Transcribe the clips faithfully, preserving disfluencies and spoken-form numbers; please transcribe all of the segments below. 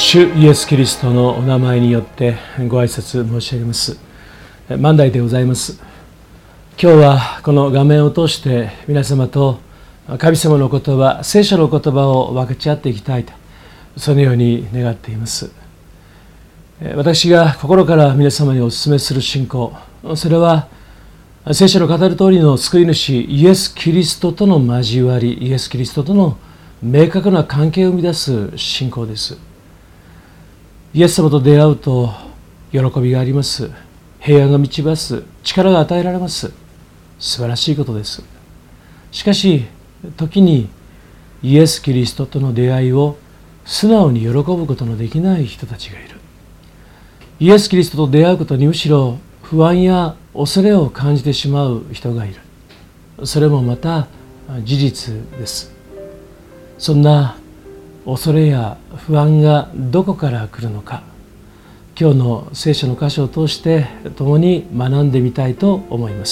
主イエス・キリストのお名前によってご挨拶申し上げます。万代でございます。今日はこの画面を通して皆様と神様の言葉、聖書の言葉を分かち合っていきたいと、そのように願っています。私が心から皆様にお勧めする信仰、それは聖書の語る通りの救い主イエス・キリストとの交わり、イエス・キリストとの明確な関係を生み出す信仰です。イエス様と出会うと喜びがあります。平安が満ちます。力が与えられます。素晴らしいことです。しかし時にイエス・キリストとの出会いを素直に喜ぶことのできない人たちがいる。イエス・キリストと出会うことにむしろ不安や恐れを感じてしまう人がいる。それもまた事実です。そんな恐れや不安がどこから来るのか、今日の聖書の箇所を通して共に学んでみたいと思います。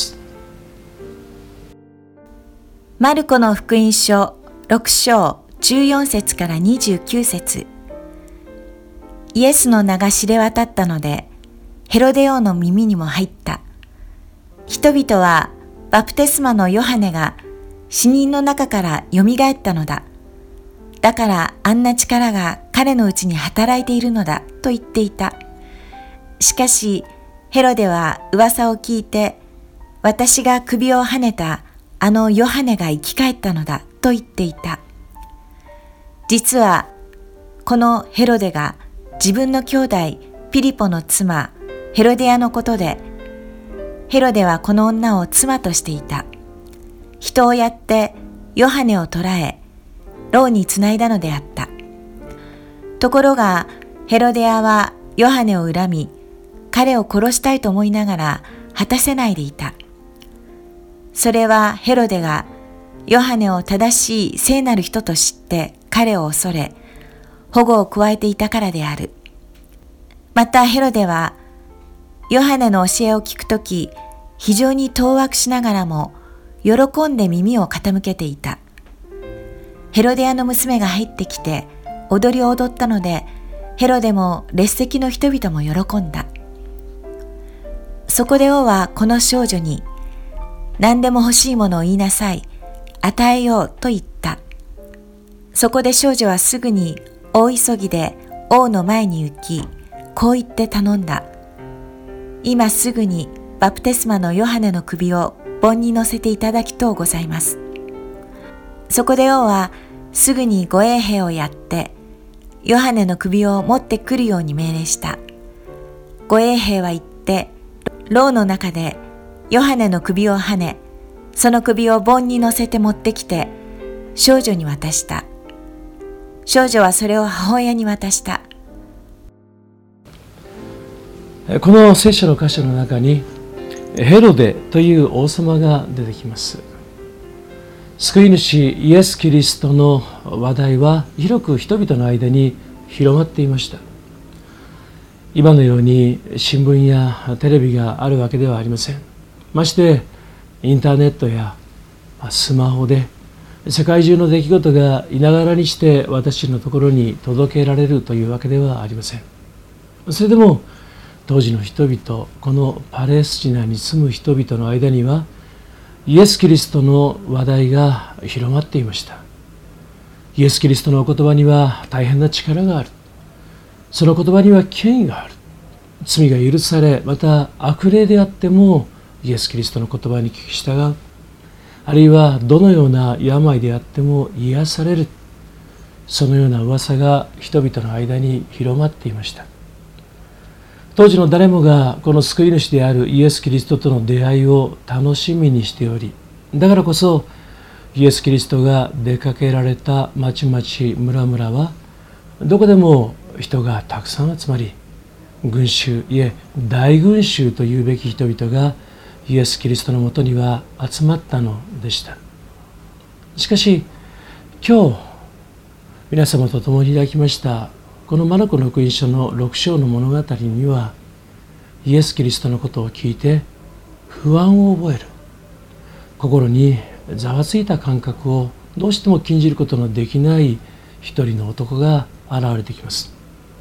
マルコの福音書ろく章じゅうよん節からにじゅうきゅう節。イエスの名が知れ渡ったので、ヘロデ王の耳にも入った。人々はバプテスマのヨハネが死人の中からよみがえったのだ。だからあんな力が彼のうちに働いているのだと言っていた。しかしヘロデは噂を聞いて、私が首をはねたあのヨハネが生き返ったのだと言っていた。実はこのヘロデが自分の兄弟ピリポの妻ヘロデアのことで、ヘロデはこの女を妻としていた。人をやってヨハネを捕らえ、牢につないだのであった。ところがヘロデアはヨハネを恨み、彼を殺したいと思いながら果たせないでいた。それはヘロデがヨハネを正しい聖なる人と知って彼を恐れ、保護を加えていたからである。またヘロデはヨハネの教えを聞くとき、非常に当惑しながらも喜んで耳を傾けていた。ヘロデアの娘が入ってきて踊りを踊ったので、ヘロデも列席の人々も喜んだ。そこで王はこの少女に、何でも欲しいものを言いなさい、与えようと言った。そこで少女はすぐに大急ぎで王の前に行き、こう言って頼んだ。今すぐにバプテスマのヨハネの首を盆に乗せていただきとうございます。そこで王はすぐに護衛兵をやって、ヨハネの首を持ってくるように命令した。護衛兵は行って、牢の中でヨハネの首をはね、その首を盆に乗せて持ってきて、少女に渡した。少女はそれを母親に渡した。 この聖書の箇所の中に、ヘロデという王様が出てきます。救い主イエス・キリストの話題は広く人々の間に広まっていました。今のように新聞やテレビがあるわけではありません。ましてインターネットやスマホで世界中の出来事がいながらにして私のところに届けられるというわけではありません。それでも当時の人々、このパレスチナに住む人々の間にはイエス・キリストの話題が広まっていました。イエス・キリストのお言葉には大変な力がある。その言葉には権威がある。罪が許され、また悪霊であってもイエス・キリストの言葉に聞き従う。あるいはどのような病であっても癒される。そのような噂が人々の間に広まっていました。当時の誰もがこの救い主であるイエス・キリストとの出会いを楽しみにしており、だからこそイエス・キリストが出かけられた町々村々はどこでも人がたくさん集まり、群衆、いえ大群衆というべき人々がイエス・キリストのもとには集まったのでした。しかし今日皆様と共に開きましたこのマルコの福音書のろく章の物語には、イエス・キリストのことを聞いて不安を覚える、心にざわついた感覚をどうしても禁じることのできない一人の男が現れてきます。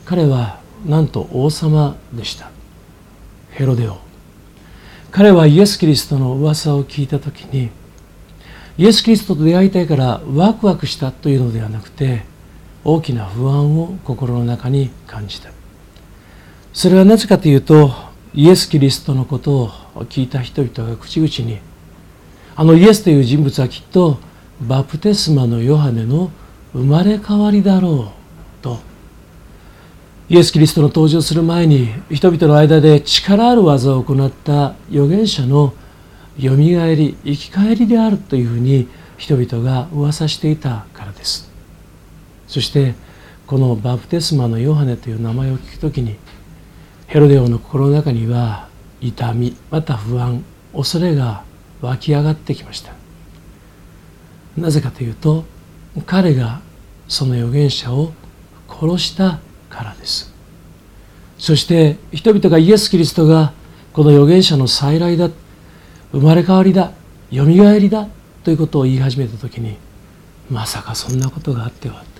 彼はなんと王様でした。ヘロデ王。彼はイエス・キリストの噂を聞いたときに、イエス・キリストと出会いたいからワクワクしたというのではなくて、大きな不安を心の中に感じた。それはなぜかというと、イエス・キリストのことを聞いた人々が口々に、あのイエスという人物はきっとバプテスマのヨハネの生まれ変わりだろうと、イエス・キリストの登場する前に人々の間で力ある技を行った預言者のよみがえり、生き返りであるというふうに人々が噂していたからです。そしてこのバプテスマのヨハネという名前を聞くときに、ヘロデ王の心の中には痛み、また不安、恐れが湧き上がってきました。なぜかというと、彼がその預言者を殺したからです。そして人々がイエス・キリストがこの預言者の再来だ、生まれ変わりだ、よみがえりだということを言い始めたときに、まさかそんなことがあってはと、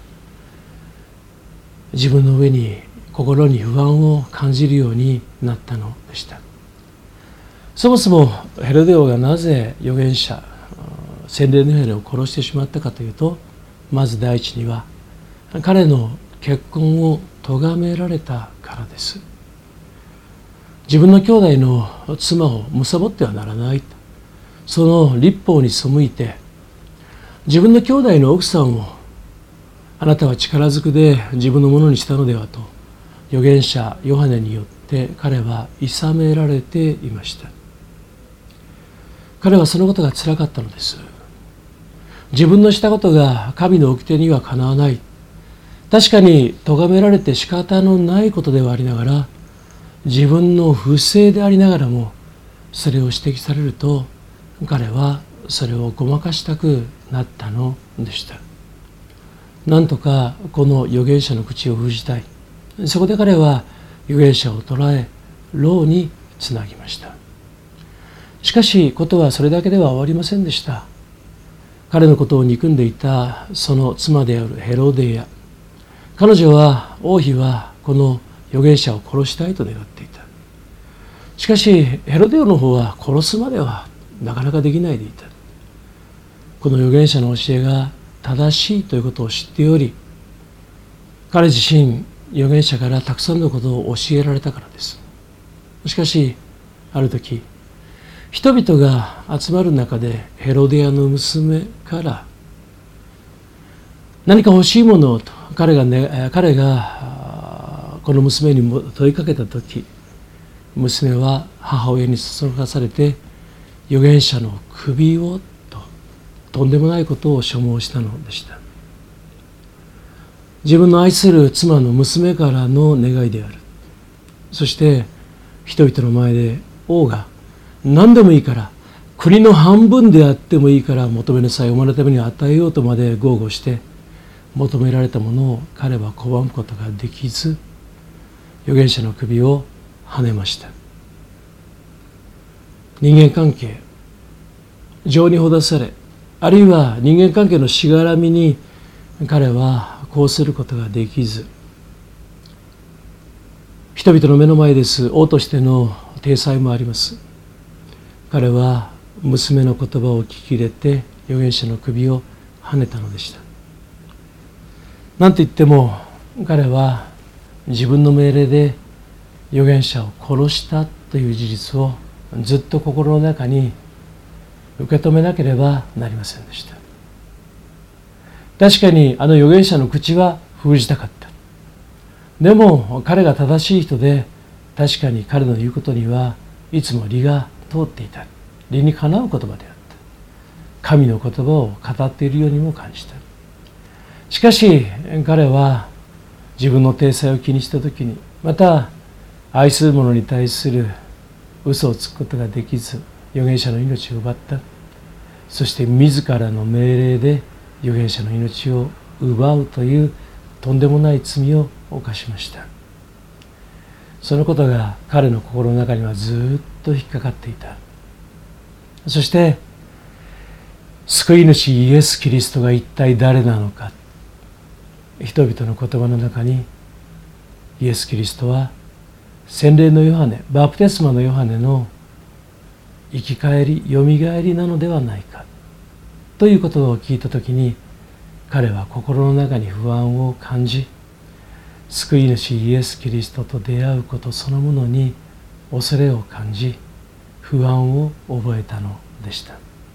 自分の上に心に不安を感じるようになったのでした。そもそもヘロデ王がなぜ預言者、洗礼のヨハネを殺してしまったかというと、まず第一には彼の結婚を咎められたからです。自分の兄弟の妻を貪ってはならない、その律法に背いて、自分の兄弟の奥さんをあなたは力ずくで自分のものにしたのではと預言者ヨハネによって彼は諌められていました。彼はそのことがつらかったのです。自分のしたことが神の掟にはかなわない、確かに咎められて仕方のないことではありながら、自分の不正でありながらもそれを指摘されると、彼はそれをごまかしたくなったのでした。なんとかこの預言者の口を封じたい。そこで彼は預言者を捕らえ、牢につなぎました。しかしことはそれだけでは終わりませんでした。彼のことを憎んでいたその妻であるヘロデア、彼女は王妃はこの預言者を殺したいと願っていた。しかしヘロデオの方は殺すまではなかなかできないでいた。この預言者の教えが正しいということを知っており、彼自身預言者からたくさんのことを教えられたからです。しかしある時、人々が集まる中でヘロデアの娘から何か欲しいものをと彼が、ね、彼がこの娘に問いかけた時、娘は母親にそそのかされて預言者の首をととんでもないことを所望したのでした。自分の愛する妻の娘からの願いである。そして人々の前で王が何でもいいから、国の半分であってもいいから求めなさい、お前のために与えようとまで豪語して求められたものを彼は拒むことができず、預言者の首をはねました。人間関係、情にほだされ、あるいは人間関係のしがらみに彼はこうすることができず、人々の目の前です。王としての体裁もあります。彼は娘の言葉を聞き入れて預言者の首をはねたのでした。なんと言っても彼は自分の命令で預言者を殺したという事実をずっと心の中に受け止めなければなりませんでした。確かにあの預言者の口は封じたかった。でも彼が正しい人で、確かに彼の言うことにはいつも理が通っていた。理にかなう言葉であった。神の言葉を語っているようにも感じた。しかし彼は自分の体裁を気にしたときに、また愛する者に対する嘘をつくことができず、預言者の命を奪った。そして自らの命令で預言者の命を奪うというとんでもない罪を犯しました。そのことが彼の心の中にはずっと引っかかっていた。そして救い主イエス・キリストが一体誰なのか、人々の言葉の中にイエス・キリストは洗礼のヨハネ、バプテスマのヨハネの生き返り、よみがえりなのではないかということを聞いたときに、彼は心の中に不安を感じ、救い主イエス・キリストと出会うことそのものに恐れを感じ、不安を覚えたのでした。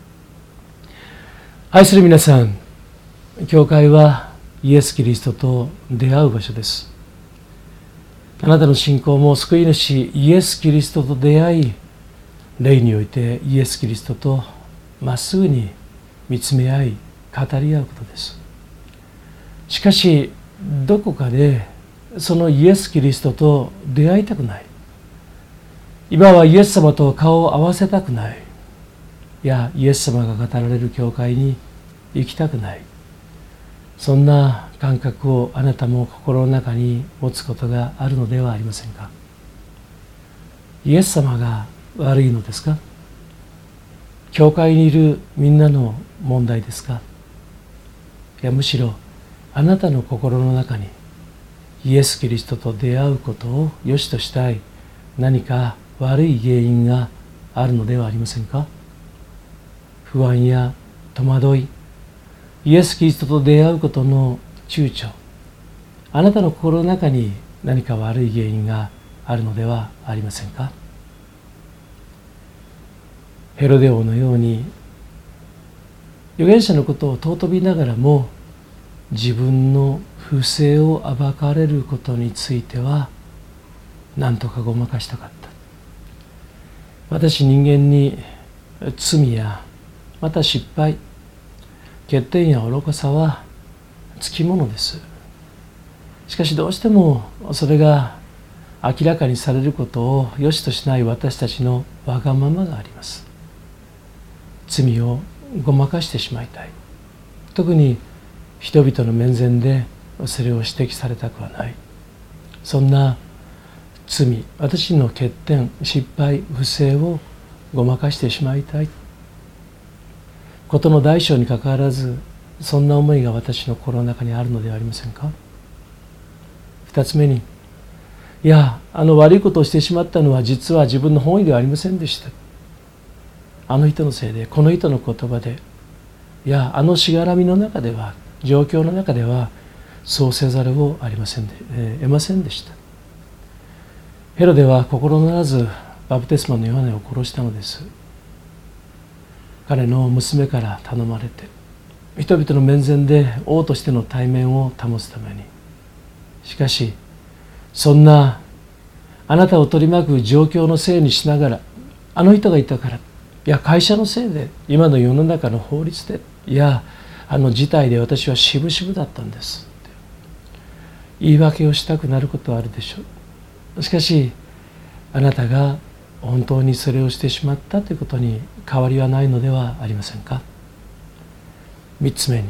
愛する皆さん、教会はイエス・キリストと出会う場所です。あなたの信仰も救い主イエス・キリストと出会い、霊においてイエス・キリストとまっすぐに見つめ合い、語り合うことです。しかし、どこかでそのイエス・キリストと出会いたくない。今はイエス様と顔を合わせたくない。いや、イエス様が語られる教会に行きたくない。そんな感覚をあなたも心の中に持つことがあるのではありませんか。イエス様が悪いのですか。教会にいるみんなの問題ですか。いや、むしろあなたの心の中にイエス・キリストと出会うことを良しとしたい何か悪い原因があるのではありませんか。不安や戸惑い、イエス・キリストと出会うことの躊躇、あなたの心の中に何か悪い原因があるのではありませんか。ヘロデ王のように預言者のことを尊びながらも自分の不正を暴かれることについては何とかごまかしたかった。私人間に罪やまた失敗、欠点や愚かさはつきものです。しかしどうしてもそれが明らかにされることを良しとしない私たちのわがままがあります。罪をごまかしてしまいたい。特に人々の面前でそれを指摘されたくはない。そんな罪、私の欠点、失敗、不正をごまかしてしまいたい。ことの大小にかかわらず、そんな思いが私の心の中にあるのではありませんか。二つ目に、いや、あの悪いことをしてしまったのは実は自分の本意ではありませんでした。あの人のせいで、この人の言葉で、いや、あのしがらみの中では、状況の中では、そうせざるをありませんで、えー、得ませんでした。ヘロデは心ならずバプテスマのヨハネを殺したのです。彼の娘から頼まれて、人々の面前で王としての体面を保つために。しかし、そんなあなたを取り巻く状況のせいにしながら、あの人がいたから、いや会社のせいで、今の世の中の法律で、いやあの事態で私はしぶしぶだったんですって言い訳をしたくなることはあるでしょう。しかしあなたが本当にそれをしてしまったということに変わりはないのではありませんか。三つ目に、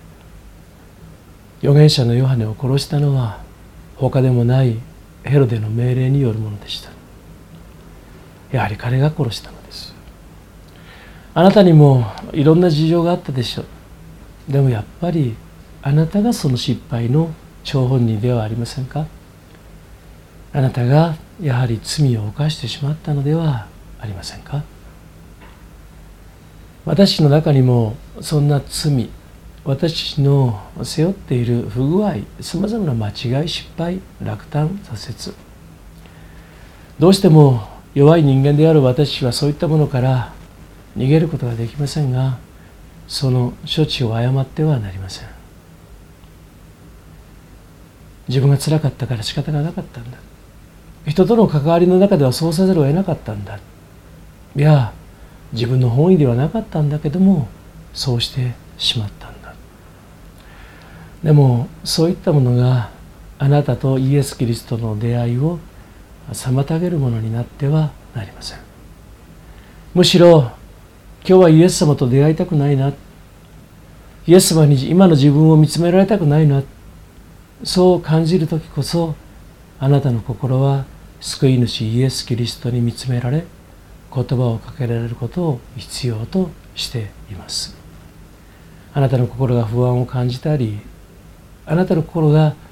預言者のヨハネを殺したのは他でもないヘロデの命令によるものでした。やはり彼が殺したのです。あなたにもいろんな事情があったでしょう。でもやっぱりあなたがその失敗の張本人ではありませんか。あなたがやはり罪を犯してしまったのではありませんか。私の中にもそんな罪、私の背負っている不具合、さまざまな間違い、失敗、落胆、挫折、どうしても弱い人間である私はそういったものから逃げることができませんが、その処置を誤ってはなりません。自分が辛かったから仕方がなかったんだ。人との関わりの中ではそうせざるを得なかったんだ。いや、自分の本意ではなかったんだけども、そうしてしまったんだ。でも、そういったものがあなたとイエス・キリストの出会いを妨げるものになってはなりません。むしろ、今日はイエス様と出会いたくないな。イエス様に今の自分を見つめられたくないな。そう感じるときこそ、あなたの心は救い主イエス・キリストに見つめられ、言葉をかけられることを必要としています。あなたの心が不安を感じたり、あなたの心が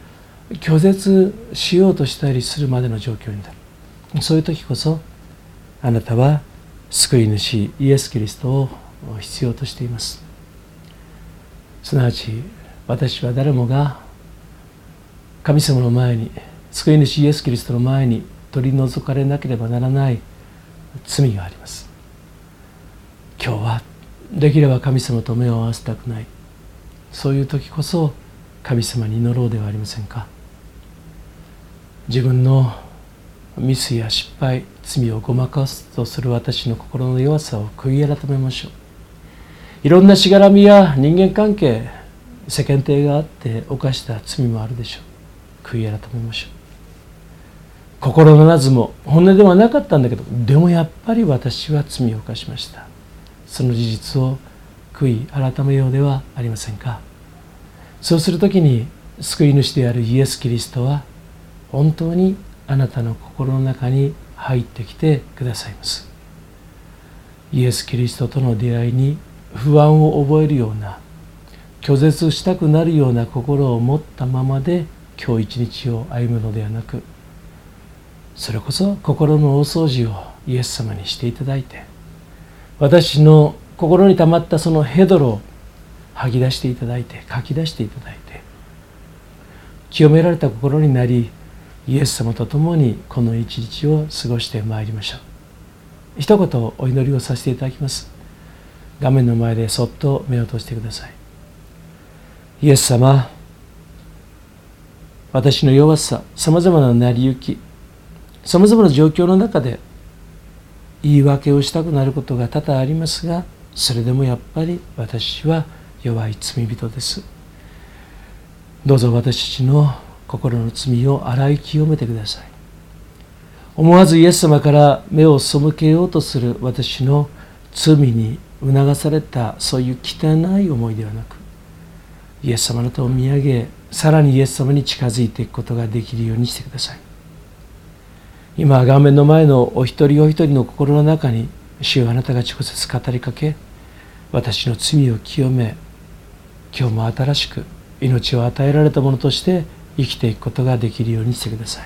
拒絶しようとしたりするまでの状況になる。そういう時こそあなたは救い主イエス・キリストを必要としています。すなわち私は誰もが神様の前に、救い主イエス・キリストの前に取り除かれなければならない罪があります。今日はできれば神様と目を合わせたくない、そういう時こそ神様に祈ろうではありませんか。自分のミスや失敗、罪をごまかすとする私の心の弱さを悔い改めましょう。いろんなしがらみや人間関係、世間体があって犯した罪もあるでしょう。悔い改めましょう。心のなずも本音ではなかったんだけど、でもやっぱり私は罪を犯しました。その事実を悔い改めようではありませんか。そうするときに救い主であるイエス・キリストは本当にあなたの心の中に入ってきてくださいます。イエス・キリストとの出会いに不安を覚えるような、拒絶したくなるような心を持ったままで今日一日を歩むのではなく、それこそ心の大掃除をイエス様にしていただいて、私の心に溜まったそのヘドロを吐き出していただいて、書き出していただいて、清められた心になり、イエス様と共にこの一日を過ごしてまいりましょう。一言お祈りをさせていただきます。画面の前でそっと目を閉じてください。イエス様、私の弱さ、さまざまな成り行き、さまざまな状況の中で言い訳をしたくなることが多々ありますが、それでもやっぱり私は弱い罪人です。どうぞ私たちの心の罪を洗い清めてください。思わずイエス様から目を背けようとする私の罪に促されたそういう汚い思いではなく、イエス様の手を見上げ、さらにイエス様に近づいていくことができるようにしてください。今画面の前のお一人お一人の心の中に、主よあなたが直接語りかけ、私の罪を清め、今日も新しく命を与えられたものとして生きていくことができるようにしてください。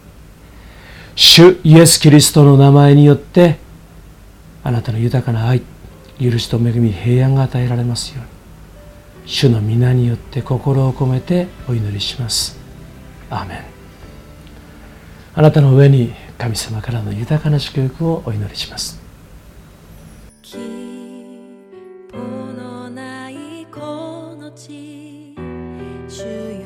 主イエス・キリストの名前によってあなたの豊かな愛、許しと恵み、平安が与えられますように、主の皆によって心を込めてお祈りします。アーメン。あなたの上に神様からの豊かな祝福をお祈りします。 希望のないこの地、主よ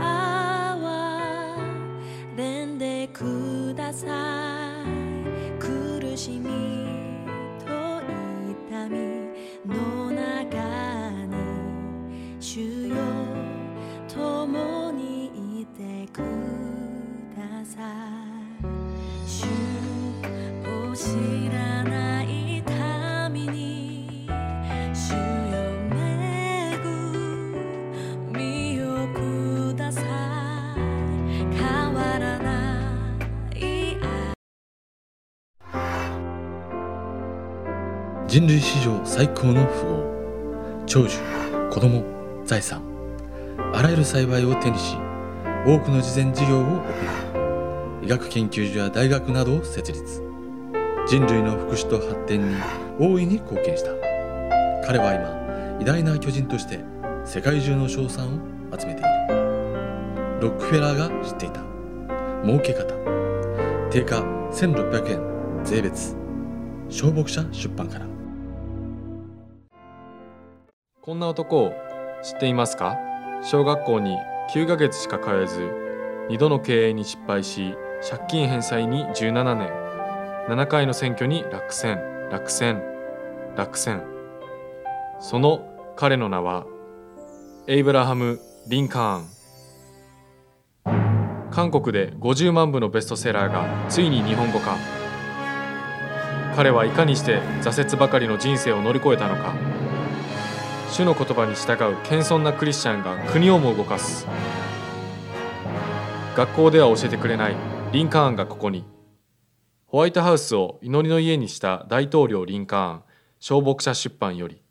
憐れんでください。苦しみと痛みの中に、主よ共にいてください。主を知らない民に、主よ恵みをください。変わらない愛。 人類史上最高の富豪、長寿、子供、財産、あらゆる幸いを手にし、多くの慈善事業を行い、医学研究所や大学などを設立。人類の福祉と発展に大いに貢献した。彼は今、偉大な巨人として世界中の称賛を集めている。ロックフェラーが知っていた儲け方。定価せんろっぴゃくえん税別。小牧社出版から。 こんな男を知っていますか？小学校にきゅうかげつしか通えず、にどの経営に失敗し、借金返済にじゅうななねん、ななかいの選挙に落選、落選、落選。その彼の名はエイブラハム・リンカーン。韓国でごじゅうまんぶのベストセラーがついに日本語化。彼はいかにして挫折ばかりの人生を乗り越えたのか。主の言葉に従う謙遜なクリスチャンが国をも動かす。学校では教えてくれないリンカーンがここに。ホワイトハウスを祈りの家にした大統領リンカーン、小牧社出版より。